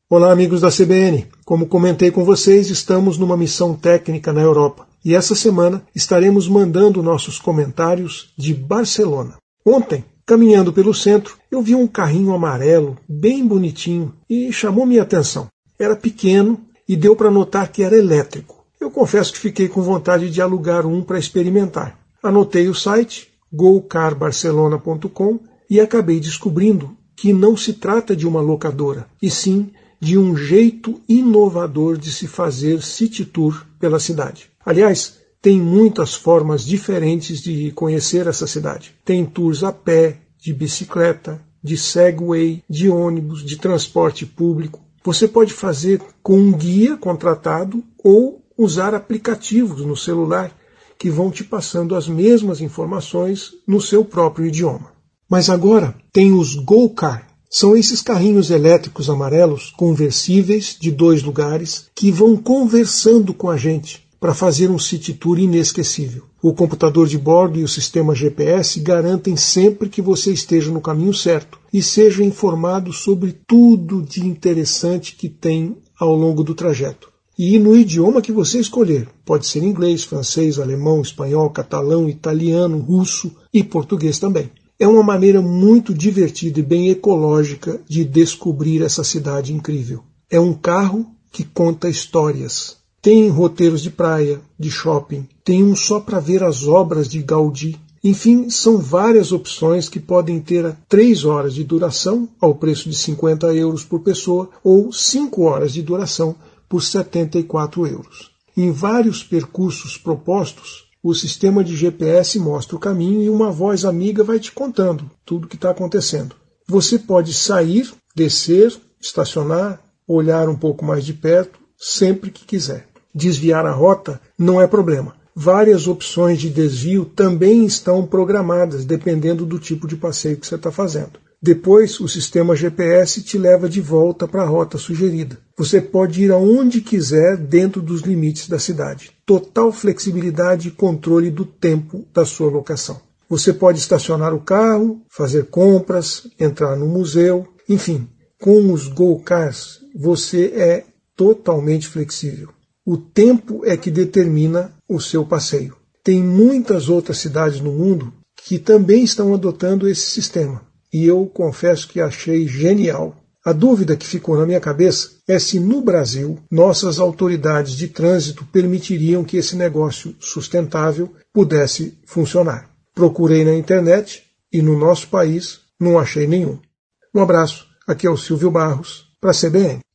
Olá, amigos da CBN. Como comentei com vocês, estamos numa missão técnica na Europa e essa semana estaremos mandando nossos comentários de Barcelona. Ontem, caminhando pelo centro, eu vi um carrinho amarelo bem bonitinho e chamou minha atenção. Era pequeno e deu para notar que era elétrico. Eu confesso que fiquei com vontade de alugar um para experimentar. Anotei o site gocarbarcelona.com e acabei descobrindo que não se trata de uma locadora, e sim de um jeito inovador de se fazer city tour pela cidade. Aliás, tem muitas formas diferentes de conhecer essa cidade. Tem tours a pé, de bicicleta, de Segway, de ônibus, de transporte público. Você pode fazer com um guia contratado ou usar aplicativos no celular que vão te passando as mesmas informações no seu próprio idioma. Mas agora tem os GoCar. São esses carrinhos elétricos amarelos, conversíveis, de 2 lugares, que vão conversando com a gente para fazer um city tour inesquecível. O computador de bordo e o sistema GPS garantem sempre que você esteja no caminho certo e seja informado sobre tudo de interessante que tem ao longo do trajeto. E no idioma que você escolher. Pode ser inglês, francês, alemão, espanhol, catalão, italiano, russo e português também. É uma maneira muito divertida e bem ecológica de descobrir essa cidade incrível. É um carro que conta histórias. Tem roteiros de praia, de shopping, tem um só para ver as obras de Gaudí. Enfim, são várias opções que podem ter 3 horas de duração, ao preço de 50 euros por pessoa, ou 5 horas de duração, por 74 euros. Em vários percursos propostos, o sistema de GPS mostra o caminho e uma voz amiga vai te contando tudo o que está acontecendo. Você pode sair, descer, estacionar, olhar um pouco mais de perto, sempre que quiser. Desviar a rota não é problema. Várias opções de desvio também estão programadas, dependendo do tipo de passeio que você está fazendo. Depois, o sistema GPS te leva de volta para a rota sugerida. Você pode ir aonde quiser dentro dos limites da cidade. Total flexibilidade e controle do tempo da sua locação. Você pode estacionar o carro, fazer compras, entrar no museu, enfim, com os GoCars você é totalmente flexível. O tempo é que determina o seu passeio. Tem muitas outras cidades no mundo que também estão adotando esse sistema. E eu confesso que achei genial. A dúvida que ficou na minha cabeça é se no Brasil nossas autoridades de trânsito permitiriam que esse negócio sustentável pudesse funcionar. Procurei na internet e no nosso país não achei nenhum. Um abraço, aqui é o Silvio Barros, para a CBN.